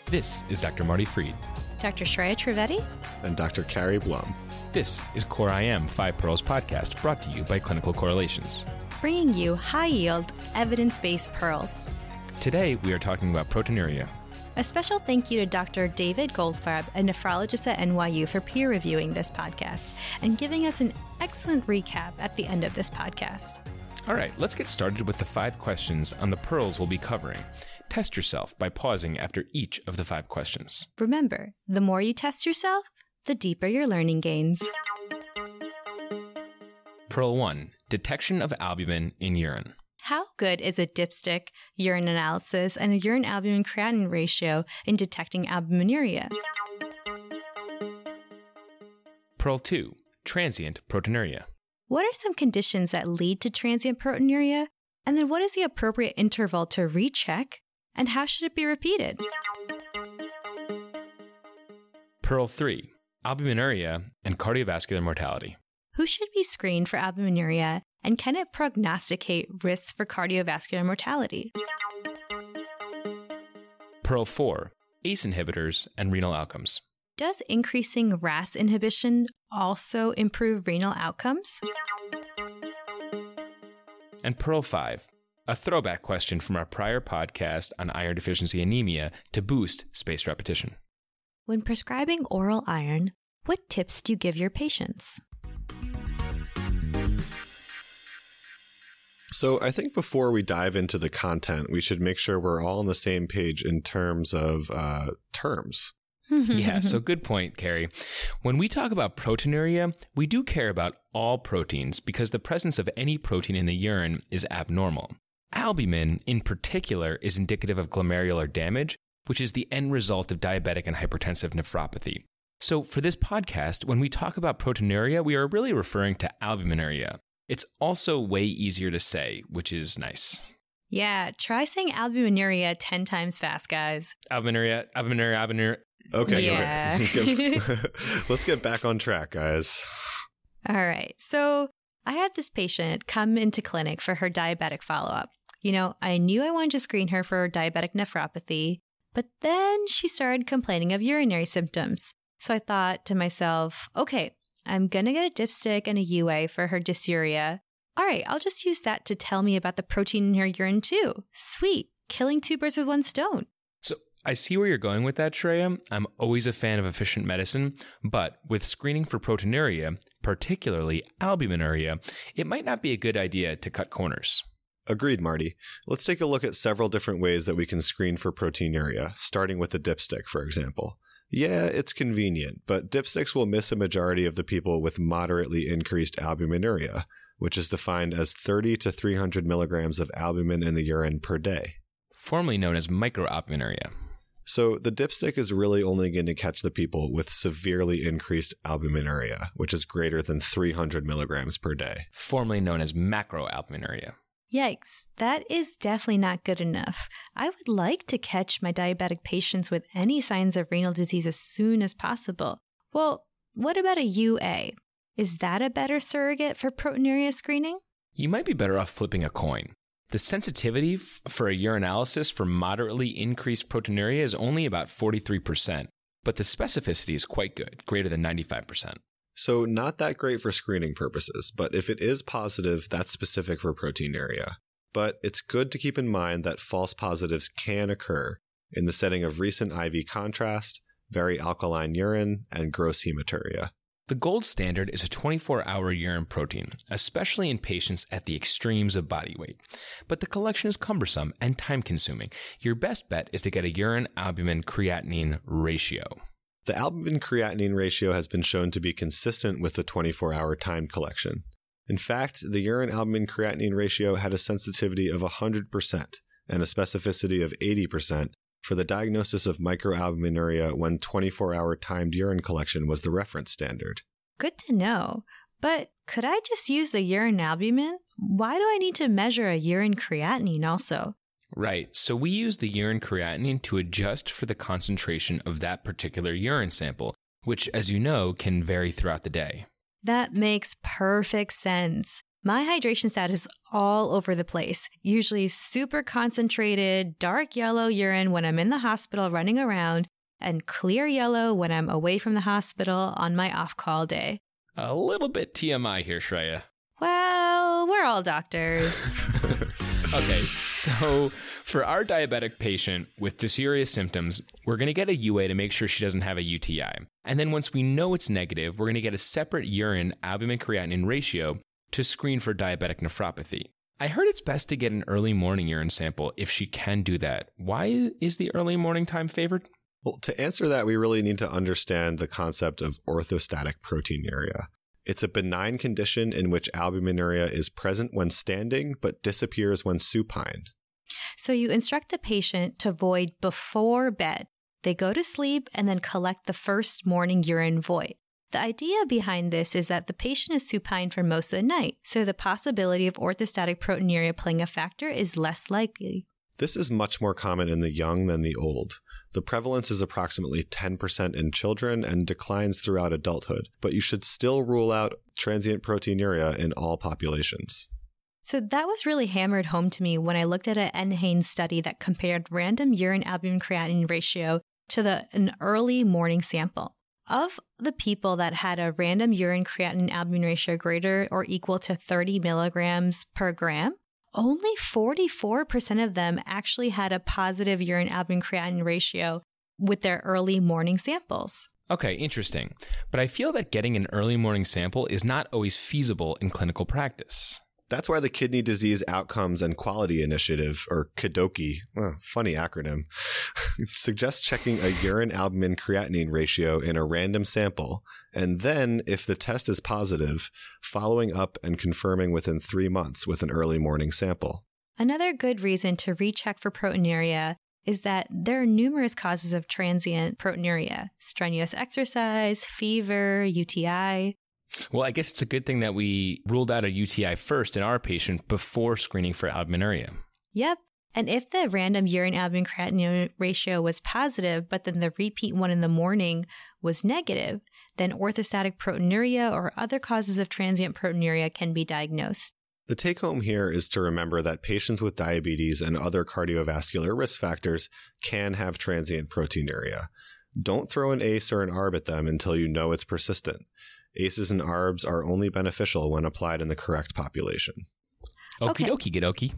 This is Dr. Marty Fried. Dr. Shreya Trivedi. And Dr. Carrie Blum. This is Core IM 5 Pearls podcast, brought to you by Clinical Correlations. Bringing you high-yield, evidence-based pearls. Today, we are talking about proteinuria. A special thank you to Dr. David Goldfarb, a nephrologist at NYU, for peer reviewing this podcast and giving us an excellent recap at the end of this podcast. All right, let's get started with the 5 questions on the pearls we'll be covering. Test yourself by pausing after each of the 5 questions. Remember, the more you test yourself, the deeper your learning gains. Pearl 1, detection of albumin in urine. How good is a dipstick, urine analysis, and a urine albumin creatinine ratio in detecting albuminuria? Pearl 2, transient proteinuria. What are some conditions that lead to transient proteinuria? And then what is the appropriate interval to recheck? And how should it be repeated? Pearl 3, albuminuria and cardiovascular mortality. Who should be screened for albuminuria, and can it prognosticate risks for cardiovascular mortality? Pearl 4, ACE inhibitors and renal outcomes. Does increasing RAS inhibition also improve renal outcomes? And Pearl 5, a throwback question from our prior podcast on iron deficiency anemia to boost spaced repetition. When prescribing oral iron, what tips do you give your patients? So I think before we dive into the content, we should make sure we're all on the same page in terms of terms. Yeah, so good point, Carrie. When we talk about proteinuria, we do care about all proteins because the presence of any protein in the urine is abnormal. Albumin, in particular, is indicative of glomerular damage, which is the end result of diabetic and hypertensive nephropathy. So for this podcast, when we talk about proteinuria, we are really referring to albuminuria. It's also way easier to say, which is nice. Yeah, try saying albuminuria 10 times fast, guys. Albuminuria. Okay, yeah. Let's get back on track, guys. All right. So I had this patient come into clinic for her diabetic follow-up. You know, I knew I wanted to screen her for diabetic nephropathy, but then she started complaining of urinary symptoms. So I thought to myself, okay, I'm going to get a dipstick and a UA for her dysuria. All right, I'll just use that to tell me about the protein in her urine too. Sweet, killing 2 birds with 1 stone. So I see where you're going with that, Shreya. I'm always a fan of efficient medicine, but with screening for proteinuria, particularly albuminuria, it might not be a good idea to cut corners. Agreed, Marty. Let's take a look at several different ways that we can screen for proteinuria, starting with the dipstick, for example. Yeah, it's convenient, but dipsticks will miss a majority of the people with moderately increased albuminuria, which is defined as 30 to 300 milligrams of albumin in the urine per day. Formerly known as microalbuminuria. So the dipstick is really only going to catch the people with severely increased albuminuria, which is greater than 300 milligrams per day. Formerly known as macroalbuminuria. Yikes, that is definitely not good enough. I would like to catch my diabetic patients with any signs of renal disease as soon as possible. Well, what about a UA? Is that a better surrogate for proteinuria screening? You might be better off flipping a coin. The sensitivity for a urinalysis for moderately increased proteinuria is only about 43%, but the specificity is quite good, greater than 95%. So not that great for screening purposes, but if it is positive, that's specific for proteinuria. But it's good to keep in mind that false positives can occur in the setting of recent IV contrast, very alkaline urine, and gross hematuria. The gold standard is a 24-hour urine protein, especially in patients at the extremes of body weight. But the collection is cumbersome and time-consuming. Your best bet is to get a urine albumin creatinine ratio. The albumin-creatinine ratio has been shown to be consistent with the 24-hour timed collection. In fact, the urine albumin-creatinine ratio had a sensitivity of 100% and a specificity of 80% for the diagnosis of microalbuminuria when 24-hour timed urine collection was the reference standard. Good to know. But could I just use the urine albumin? Why do I need to measure a urine creatinine also? Right. So we use the urine creatinine to adjust for the concentration of that particular urine sample, which, as you know, can vary throughout the day. That makes perfect sense. My hydration status is all over the place, usually super concentrated, dark yellow urine when I'm in the hospital running around, and clear yellow when I'm away from the hospital on my off-call day. A little bit TMI here, Shreya. Well, we're all doctors. Okay, so for our diabetic patient with dysuria symptoms, we're going to get a UA to make sure she doesn't have a UTI. And then once we know it's negative, we're going to get a separate urine albumin-creatinine ratio to screen for diabetic nephropathy. I heard it's best to get an early morning urine sample if she can do that. Why is the early morning time favored? Well, to answer that, we really need to understand the concept of orthostatic proteinuria. It's a benign condition in which albuminuria is present when standing but disappears when supine. So you instruct the patient to void before bed. They go to sleep and then collect the first morning urine void. The idea behind this is that the patient is supine for most of the night, so the possibility of orthostatic proteinuria playing a factor is less likely. This is much more common in the young than the old. The prevalence is approximately 10% in children and declines throughout adulthood, but you should still rule out transient proteinuria in all populations. So that was really hammered home to me when I looked at an NHANES study that compared random urine albumin-creatinine ratio to an early morning sample. Of the people that had a random urine creatinine albumin ratio greater or equal to 30 milligrams per gram, only 44% of them actually had a positive urine albumin creatinine ratio with their early morning samples. Okay, interesting. But I feel that getting an early morning sample is not always feasible in clinical practice. That's why the Kidney Disease Outcomes and Quality Initiative, or KDOQI, funny acronym, suggests checking a urine albumin creatinine ratio in a random sample, and then, if the test is positive, following up and confirming within 3 months with an early morning sample. Another good reason to recheck for proteinuria is that there are numerous causes of transient proteinuria: strenuous exercise, fever, UTI. Well, I guess it's a good thing that we ruled out a UTI first in our patient before screening for albuminuria. Yep. And if the random urine albumin creatinine ratio was positive, but then the repeat one in the morning was negative, then orthostatic proteinuria or other causes of transient proteinuria can be diagnosed. The take home here is to remember that patients with diabetes and other cardiovascular risk factors can have transient proteinuria. Don't throw an ACE or an ARB at them until you know it's persistent. ACEs and ARBs are only beneficial when applied in the correct population. Okie dokie.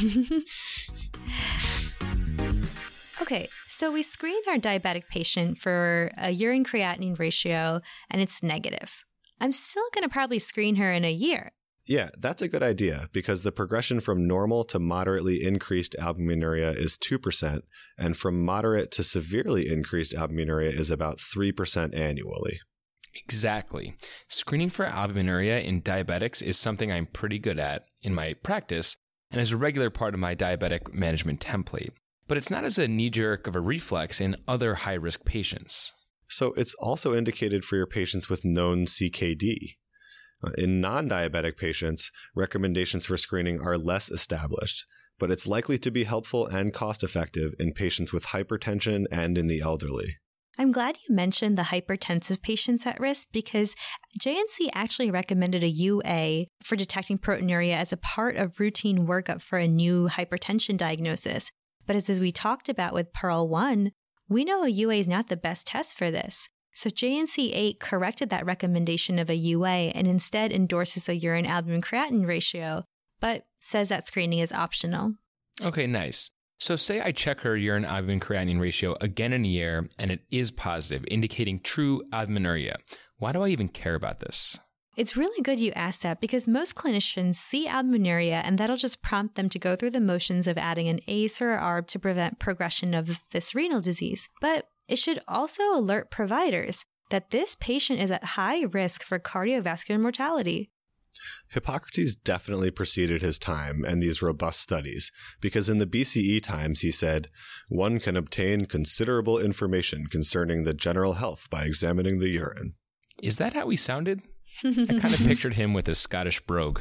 Okay, so we screened our diabetic patient for a urine creatinine ratio, and it's negative. I'm still going to probably screen her in a year. Yeah, that's a good idea because the progression from normal to moderately increased albuminuria is 2%, and from moderate to severely increased albuminuria is about 3% annually. Exactly. Screening for albuminuria in diabetics is something I'm pretty good at in my practice and is a regular part of my diabetic management template. But it's not as a knee-jerk of a reflex in other high-risk patients. So it's also indicated for your patients with known CKD. In non-diabetic patients, recommendations for screening are less established, but it's likely to be helpful and cost-effective in patients with hypertension and in the elderly. I'm glad you mentioned the hypertensive patients at risk because JNC actually recommended a UA for detecting proteinuria as a part of routine workup for a new hypertension diagnosis. But as we talked about with Pearl 1, we know a UA is not the best test for this. So JNC 8 corrected that recommendation of a UA and instead endorses a urine albumin creatinine ratio, but says that screening is optional. Okay, nice. So say I check her urine albumin creatinine ratio again in a year and it is positive, indicating true albuminuria. Why do I even care about this? It's really good you asked that because most clinicians see albuminuria and that'll just prompt them to go through the motions of adding an ACE or ARB to prevent progression of this renal disease. But it should also alert providers that this patient is at high risk for cardiovascular mortality. Hippocrates definitely preceded his time and these robust studies, because in the BCE times he said, "One can obtain considerable information concerning the general health by examining the urine." Is that how he sounded? I kind of pictured him with a Scottish brogue.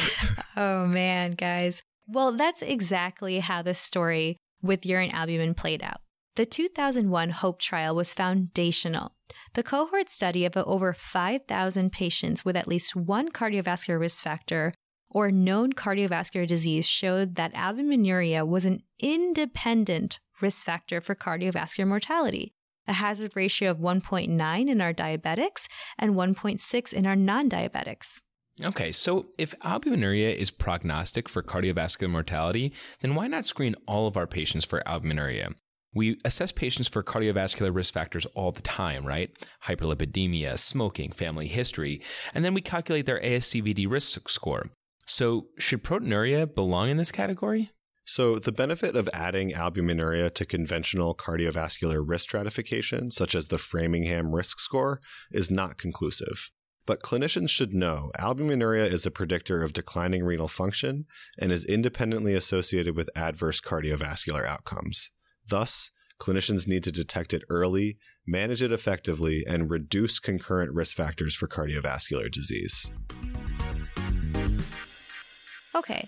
Oh man, guys. Well, that's exactly how the story with urine albumin played out. The 2001 HOPE trial was foundational. The cohort study of over 5,000 patients with at least one cardiovascular risk factor or known cardiovascular disease showed that albuminuria was an independent risk factor for cardiovascular mortality, a hazard ratio of 1.9 in our diabetics and 1.6 in our non-diabetics. Okay, so if albuminuria is prognostic for cardiovascular mortality, then why not screen all of our patients for albuminuria? We assess patients for cardiovascular risk factors all the time, right? Hyperlipidemia, smoking, family history, and then we calculate their ASCVD risk score. So should proteinuria belong in this category? So the benefit of adding albuminuria to conventional cardiovascular risk stratification, such as the Framingham risk score, is not conclusive. But clinicians should know albuminuria is a predictor of declining renal function and is independently associated with adverse cardiovascular outcomes. Thus, clinicians need to detect it early, manage it effectively, and reduce concurrent risk factors for cardiovascular disease. Okay,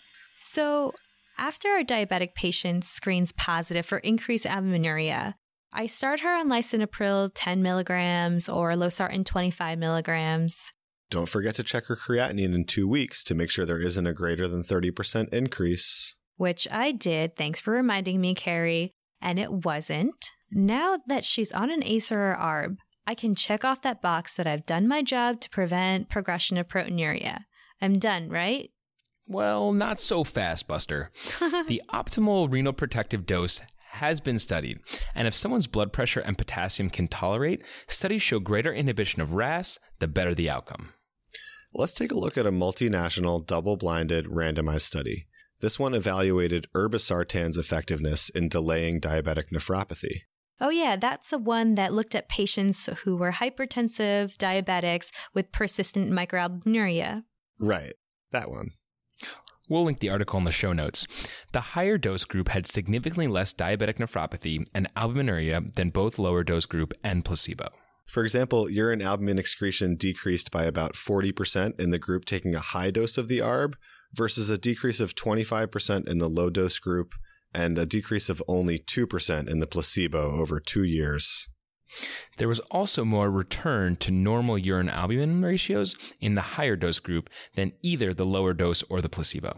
so after our diabetic patient screens positive for increased albuminuria, I start her on lisinopril 10 milligrams or losartan 25 milligrams. Don't forget to check her creatinine in 2 weeks to make sure there isn't a greater than 30% increase. Which I did, thanks for reminding me, Carrie, and it wasn't. Now that she's on an ACE or ARB, I can check off that box that I've done my job to prevent progression of proteinuria. I'm done, right? Well, not so fast, Buster. The optimal renal protective dose has been studied, and if someone's blood pressure and potassium can tolerate, studies show greater inhibition of RAS, the better the outcome. Let's take a look at a multinational, double-blinded, randomized study. This one evaluated irbesartan's effectiveness in delaying diabetic nephropathy. Oh yeah, that's the one that looked at patients who were hypertensive, diabetics with persistent microalbuminuria. Right, that one. We'll link the article in the show notes. The higher dose group had significantly less diabetic nephropathy and albuminuria than both lower dose group and placebo. For example, urine albumin excretion decreased by about 40% in the group taking a high dose of the ARB versus a decrease of 25% in the low dose group and a decrease of only 2% in the placebo over 2 years. There was also more return to normal urine albumin ratios in the higher dose group than either the lower dose or the placebo.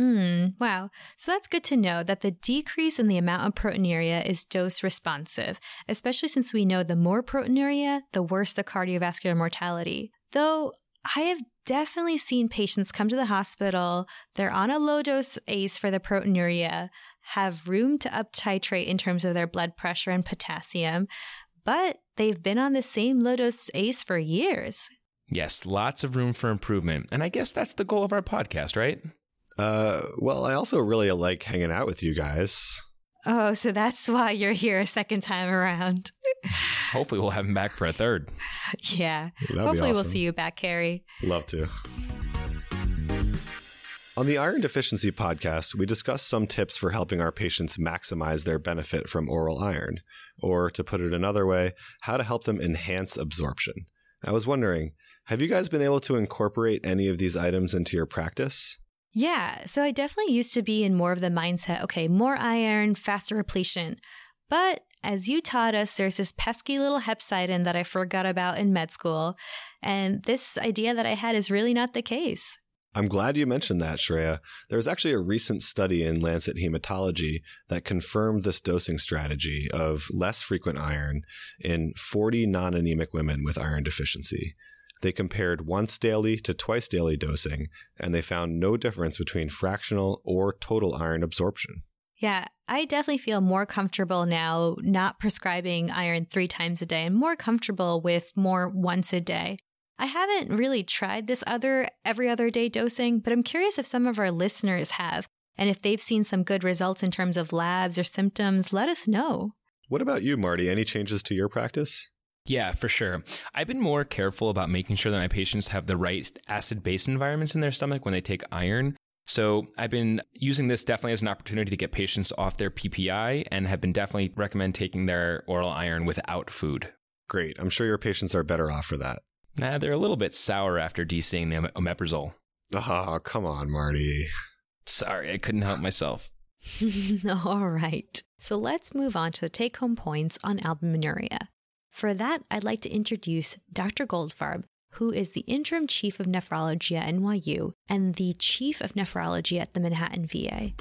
Wow. So that's good to know that the decrease in the amount of proteinuria is dose responsive, especially since we know the more proteinuria, the worse the cardiovascular mortality. Though I have definitely seen patients come to the hospital, they're on a low dose ACE for the proteinuria, have room to up titrate in terms of their blood pressure and potassium, but they've been on the same low-dose ACE for years. Yes, lots of room for improvement. And I guess that's the goal of our podcast, right? Well, I also really like hanging out with you guys. Oh, so that's why you're here a second time around. Hopefully we'll have him back for a third. Yeah. That'd Hopefully be awesome. We'll see you back, Carrie. Love to. On the Iron Deficiency podcast, we discuss some tips for helping our patients maximize their benefit from oral iron, or to put it another way, how to help them enhance absorption. I was wondering, have you guys been able to incorporate any of these items into your practice? Yeah, so I definitely used to be in more of the mindset, okay, more iron, faster repletion. But as you taught us, there's this pesky little hepcidin that I forgot about in med school, and this idea that I had is really not the case. I'm glad you mentioned that, Shreya. There was actually a recent study in Lancet Hematology that confirmed this dosing strategy of less frequent iron in 40 non-anemic women with iron deficiency. They compared once daily to twice daily dosing, and they found no difference between fractional or total iron absorption. Yeah, I definitely feel more comfortable now not prescribing iron 3 times a day and more comfortable with more once a day. I haven't really tried this every other day dosing, but I'm curious if some of our listeners have, and if they've seen some good results in terms of labs or symptoms, let us know. What about you, Marty? Any changes to your practice? Yeah, for sure. I've been more careful about making sure that my patients have the right acid-base environments in their stomach when they take iron. So I've been using this definitely as an opportunity to get patients off their PPI and have been definitely recommend taking their oral iron without food. Great. I'm sure your patients are better off for that. Nah, they're a little bit sour after de-seeing the omeprazole. Oh, come on, Marty. Sorry, I couldn't help myself. All right. So let's move on to the take-home points on albuminuria. For that, I'd like to introduce Dr. Goldfarb, who is the interim chief of nephrology at NYU and the chief of nephrology at the Manhattan VA.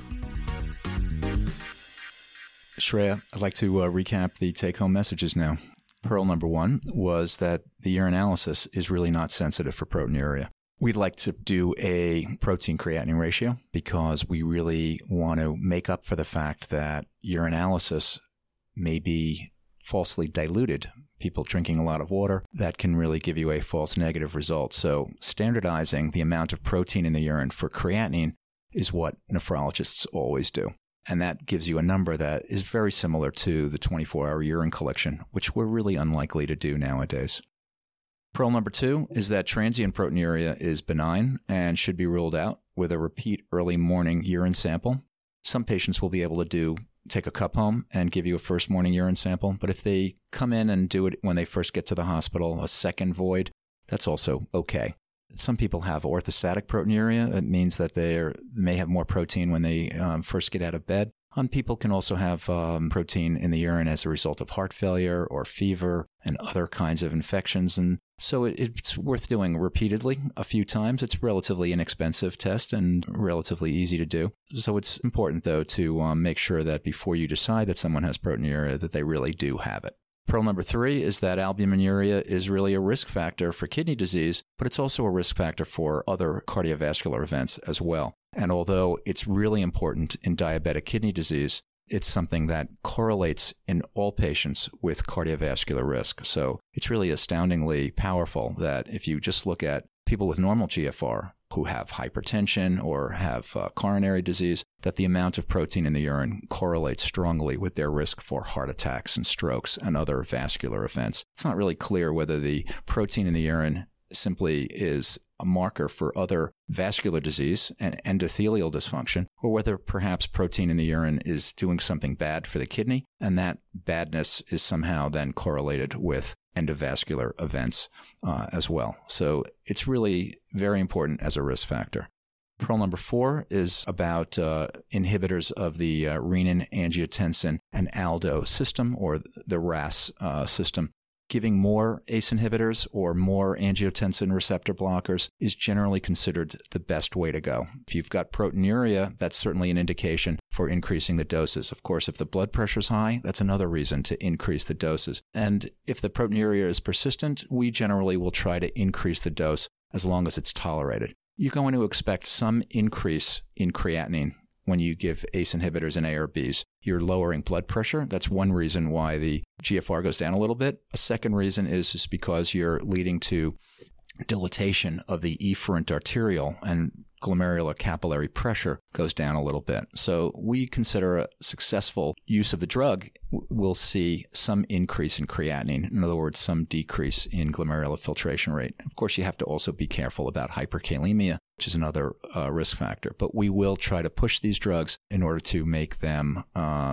Shreya, I'd like to recap the take-home messages now. Pearl number 1 was that the urinalysis is really not sensitive for proteinuria. We'd like to do a protein-creatinine ratio because we really want to make up for the fact that urinalysis may be falsely diluted. People drinking a lot of water, that can really give you a false negative result. So standardizing the amount of protein in the urine for creatinine is what nephrologists always do. And that gives you a number that is very similar to the 24-hour urine collection, which we're really unlikely to do nowadays. Pearl number 2 is that transient proteinuria is benign and should be ruled out with a repeat early morning urine sample. Some patients will be able to take a cup home and give you a first morning urine sample, but if they come in and do it when they first get to the hospital, a second void, that's also okay. Some people have orthostatic proteinuria. It means that they may have more protein when they first get out of bed. People can also have protein in the urine as a result of heart failure or fever and other kinds of infections. And so it's worth doing repeatedly a few times. It's a relatively inexpensive test and relatively easy to do. So it's important, though, to make sure that before you decide that someone has proteinuria, that they really do have it. Pearl number 3 is that albuminuria is really a risk factor for kidney disease, but it's also a risk factor for other cardiovascular events as well. And although it's really important in diabetic kidney disease, it's something that correlates in all patients with cardiovascular risk. So it's really astoundingly powerful that if you just look at people with normal GFR who have hypertension or have coronary disease, that the amount of protein in the urine correlates strongly with their risk for heart attacks and strokes and other vascular events. It's not really clear whether the protein in the urine simply is a marker for other vascular disease and endothelial dysfunction, or whether perhaps protein in the urine is doing something bad for the kidney, and that badness is somehow then correlated with endovascular events as well. So it's really very important as a risk factor. Pearl number 4 is about inhibitors of the renin-angiotensin and aldo system, or the RAS system. Giving more ACE inhibitors or more angiotensin receptor blockers is generally considered the best way to go. If you've got proteinuria, that's certainly an indication for increasing the doses. Of course, if the blood pressure is high, that's another reason to increase the doses. And if the proteinuria is persistent, we generally will try to increase the dose as long as it's tolerated. You're going to expect some increase in creatinine when you give ACE inhibitors and ARBs. You're lowering blood pressure. That's one reason why the GFR goes down a little bit. A second reason is just because you're leading to dilatation of the efferent arteriole, and glomerular capillary pressure goes down a little bit. So we consider a successful use of the drug will see some increase in creatinine. In other words, some decrease in glomerular filtration rate. Of course, you have to also be careful about hyperkalemia, which is another risk factor. But we will try to push these drugs in order to make them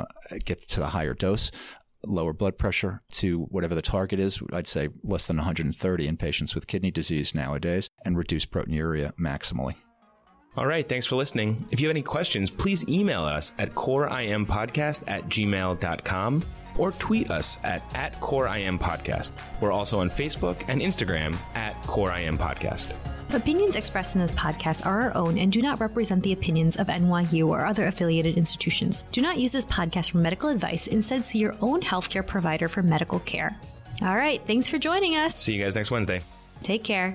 get to the higher dose, lower blood pressure to whatever the target is, I'd say less than 130 in patients with kidney disease nowadays, and reduce proteinuria maximally. All right, thanks for listening. If you have any questions, please email us at coreimpodcast@gmail.com or tweet us at @coreimpodcast. We're also on Facebook and Instagram @coreimpodcast. Opinions expressed in this podcast are our own and do not represent the opinions of NYU or other affiliated institutions. Do not use this podcast for medical advice. Instead, see your own healthcare provider for medical care. All right, thanks for joining us. See you guys next Wednesday. Take care.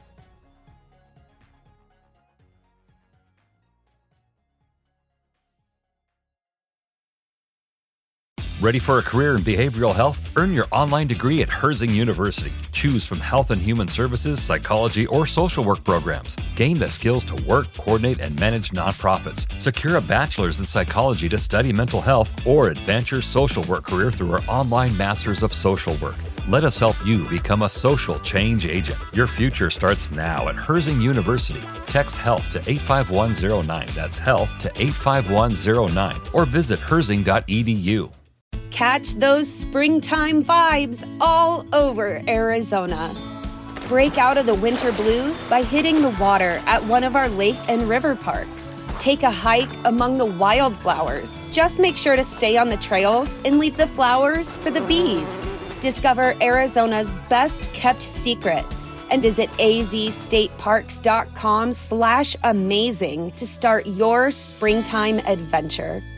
Ready for a career in behavioral health? Earn your online degree at Herzing University. Choose from health and human services, psychology, or social work programs. Gain the skills to work, coordinate, and manage nonprofits. Secure a bachelor's in psychology to study mental health, or advance your social work career through our online Masters of Social Work. Let us help you become a social change agent. Your future starts now at Herzing University. Text HEALTH to 85109. That's HEALTH to 85109. Or visit herzing.edu. Catch those springtime vibes all over Arizona. Break out of the winter blues by hitting the water at one of our lake and river parks. Take a hike among the wildflowers. Just make sure to stay on the trails and leave the flowers for the bees. Discover Arizona's best kept secret, and visit azstateparks.com/amazing to start your springtime adventure.